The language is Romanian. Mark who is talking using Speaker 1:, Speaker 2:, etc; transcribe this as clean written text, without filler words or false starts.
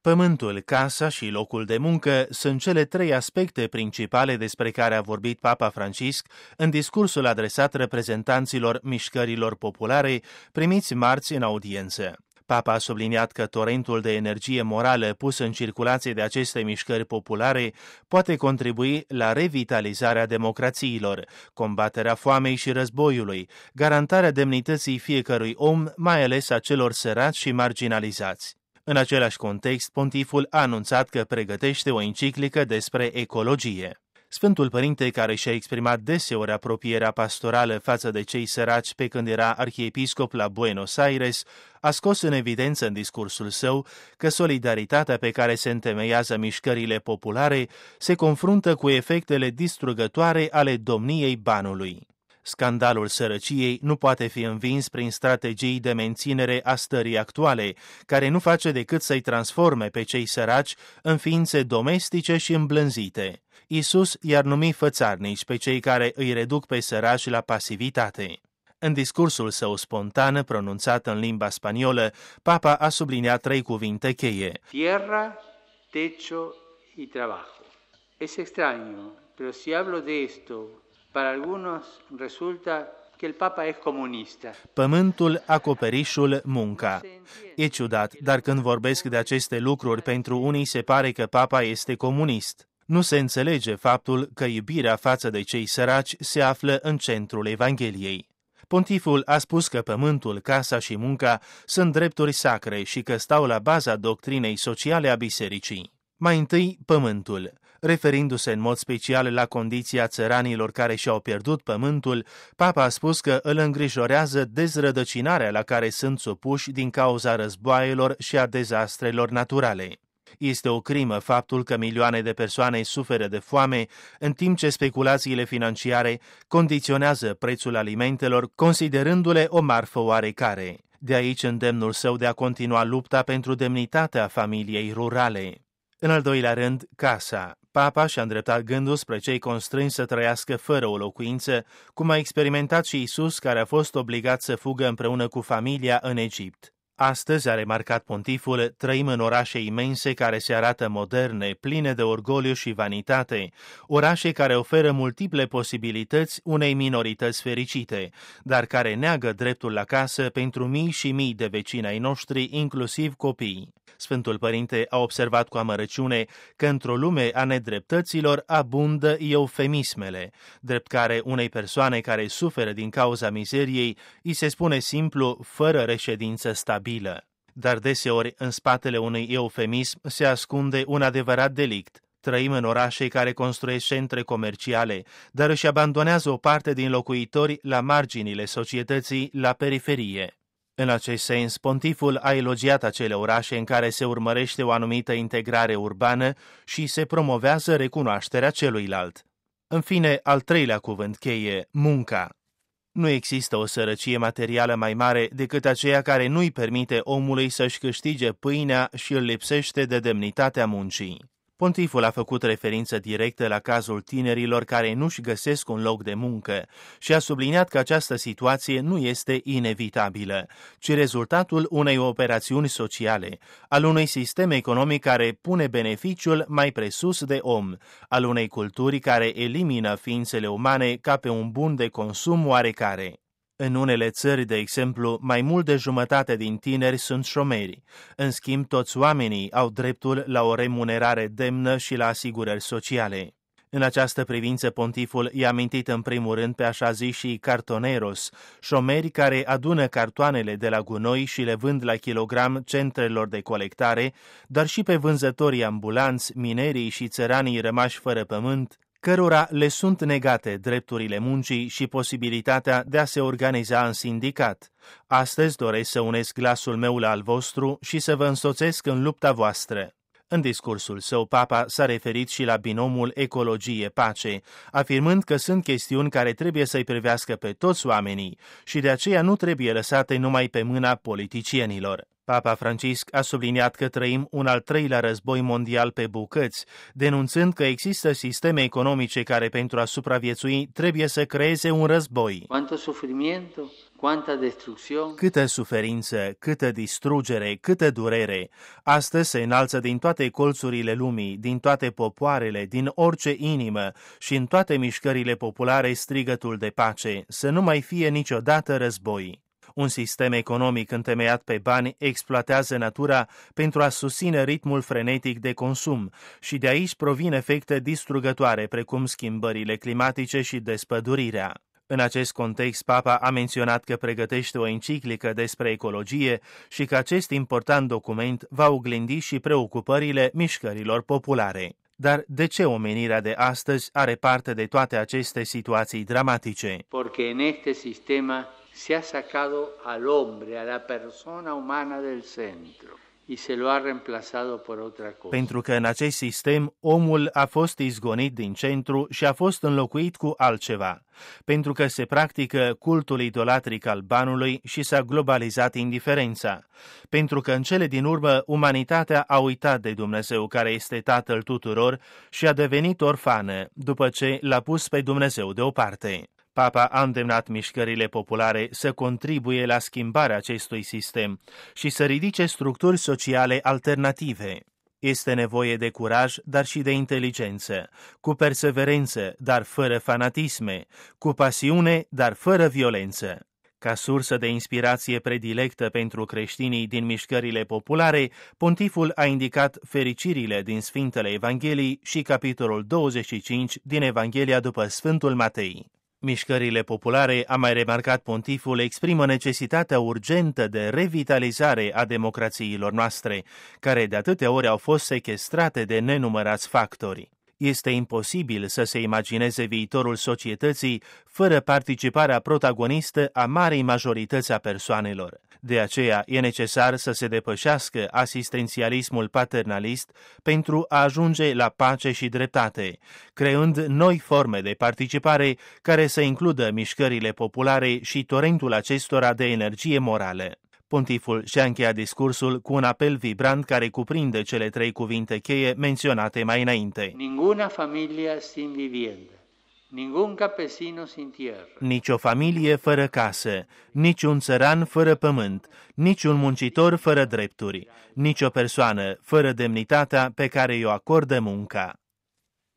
Speaker 1: Pământul, casa și locul de muncă sunt cele trei aspecte principale despre care a vorbit Papa Francisc în discursul adresat reprezentanților mișcărilor populare primiți marți în audiență. Papa a subliniat că torentul de energie morală pus în circulație de aceste mișcări populare poate contribui la revitalizarea democrațiilor, combaterea foamei și războiului, garantarea demnității fiecărui om, mai ales a celor săraci și marginalizați. În același context, pontiful a anunțat că pregătește o enciclică despre ecologie. Sfântul Părinte, care și-a exprimat deseori apropierea pastorală față de cei săraci pe când era arhiepiscop la Buenos Aires, a scos în evidență în discursul său că solidaritatea pe care se întemeiază mișcările populare se confruntă cu efectele distrugătoare ale domniei banului. Scandalul sărăciei nu poate fi învins prin strategii de menținere a stării actuale, care nu face decât să-i transforme pe cei săraci în ființe domestice și îmblânzite. Iisus i-ar numi fățarnici pe cei care îi reduc pe săraci la pasivitate. În discursul său spontan, pronunțat în limba spaniolă, Papa a subliniat trei cuvinte cheie:
Speaker 2: tierra, techo y trabajo. Es extraño, pero si hablo de esto, para algunos resulta que el Papa es comunista.
Speaker 1: Pământul, acoperișul, munca. E ciudat, dar când vorbesc de aceste lucruri, pentru unii se pare că Papa este comunist. Nu se înțelege faptul că iubirea față de cei săraci se află în centrul Evangheliei. Pontiful a spus că pământul, casa și munca sunt drepturi sacre și că stau la baza doctrinei sociale a bisericii. Mai întâi, pământul. Referindu-se în mod special la condiția țăranilor care și-au pierdut pământul, Papa a spus că îl îngrijorează dezrădăcinarea la care sunt supuși din cauza războaielor și a dezastrelor naturale. Este o crimă faptul că milioane de persoane suferă de foame, în timp ce speculațiile financiare condiționează prețul alimentelor, considerându-le o marfă oarecare. De aici îndemnul său de a continua lupta pentru demnitatea familiei rurale. În al doilea rând, casa. Papa și-a îndreptat gândul spre cei constrânși să trăiască fără o locuință, cum a experimentat și Iisus, care a fost obligat să fugă împreună cu familia în Egipt. Astăzi, a remarcat pontiful, trăim în orașe imense care se arată moderne, pline de orgoliu și vanitate, orașe care oferă multiple posibilități unei minorități fericite, dar care neagă dreptul la casă pentru mii și mii de vecini ai noștri, inclusiv copii. Sfântul Părinte a observat cu amărăciune că într-o lume a nedreptăților abundă eufemismele, drept care unei persoane care suferă din cauza mizeriei îi se spune simplu fără reședință stabilă. Dar deseori în spatele unui eufemism se ascunde un adevărat delict. Trăim în orașe care construiesc centre comerciale, dar își abandonează o parte din locuitori la marginile societății, la periferie. În acest sens, pontiful a elogiat acele orașe în care se urmărește o anumită integrare urbană și se promovează recunoașterea celuilalt. În fine, al treilea cuvânt cheie, munca. Nu există o sărăcie materială mai mare decât aceea care nu-i permite omului să-și câștige pâinea și îl lipsește de demnitatea muncii. Pontiful a făcut referință directă la cazul tinerilor care nu-și găsesc un loc de muncă și a subliniat că această situație nu este inevitabilă, ci rezultatul unei operațiuni sociale, al unui sistem economic care pune beneficiul mai presus de om, al unei culturi care elimină ființele umane ca pe un bun de consum oarecare. În unele țări, de exemplu, mai mult de jumătate din tineri sunt șomeri. În schimb, toți oamenii au dreptul la o remunerare demnă și la asigurări sociale. În această privință, pontiful i-a amintit în primul rând pe așa zișii cartoneros, șomeri care adună cartoanele de la gunoi și le vând la kilogram centrelor de colectare, dar și pe vânzătorii ambulanți, minerii și țăranii rămași fără pământ, cărora le sunt negate drepturile muncii și posibilitatea de a se organiza în sindicat. Astăzi doresc să unesc glasul meu la al vostru și să vă însoțesc în lupta voastră. În discursul său, Papa s-a referit și la binomul ecologie-pace, afirmând că sunt chestiuni care trebuie să-i privească pe toți oamenii și de aceea nu trebuie lăsate numai pe mâna politicienilor. Papa Francisc a subliniat că trăim un al treilea război mondial pe bucăți, denunțând că există sisteme economice care pentru a supraviețui trebuie să creeze un război.
Speaker 2: Cuánto sufrimiento, cuánta destrucción.
Speaker 1: Câtă suferință, câtă distrugere, câtă durere. Astăzi se înalță din toate colțurile lumii, din toate popoarele, din orice inimă și în toate mișcările populare strigătul de pace, să nu mai fie niciodată război. Un sistem economic întemeiat pe bani exploatează natura pentru a susține ritmul frenetic de consum și de aici provin efecte distrugătoare precum schimbările climatice și despădurirea. În acest context, Papa a menționat că pregătește o enciclică despre ecologie și că acest important document va oglindi și preocupările mișcărilor populare. Dar de ce omenirea de astăzi are parte de toate aceste situații dramatice?
Speaker 2: Porque en este sistema se ha sacado al hombre, a la persona humana del centro y se lo ha reemplazado por otra cosa.
Speaker 1: Pentru că în acest sistem omul a fost izgonit din centru și a fost înlocuit cu altceva. Pentru că se practică cultul idolatric al banului și s-a globalizat indiferența. Pentru că în cele din urmă umanitatea a uitat de Dumnezeu care este Tatăl tuturor și a devenit orfană după ce l-a pus pe Dumnezeu deoparte. Papa a îndemnat mișcările populare să contribuie la schimbarea acestui sistem și să ridice structuri sociale alternative. Este nevoie de curaj, dar și de inteligență, cu perseverență, dar fără fanatisme, cu pasiune, dar fără violență. Ca sursă de inspirație predilectă pentru creștinii din mișcările populare, pontiful a indicat fericirile din Sfintele Evangheliei și capitolul 25 din Evanghelia după Sfântul Matei. Mișcările populare, a mai remarcat pontiful, exprimă necesitatea urgentă de revitalizare a democrațiilor noastre, care de atâtea ori au fost sechestrate de nenumărați factori. Este imposibil să se imagineze viitorul societății fără participarea protagonistă a marei majorități a persoanelor. De aceea e necesar să se depășească asistențialismul paternalist pentru a ajunge la pace și dreptate, creând noi forme de participare care să includă mișcările populare și torentul acestora de energie morală. Pontiful și-a încheiat discursul cu un apel vibrant care cuprinde cele 3 cuvinte cheie menționate mai înainte.
Speaker 2: Ninguna familia sin vivienda, ningún campesino sin tierra.
Speaker 1: Nici o familie fără casă, nici un țăran fără pământ, nici un muncitor fără drepturi, nici o persoană fără demnitatea pe care i-o acordă munca.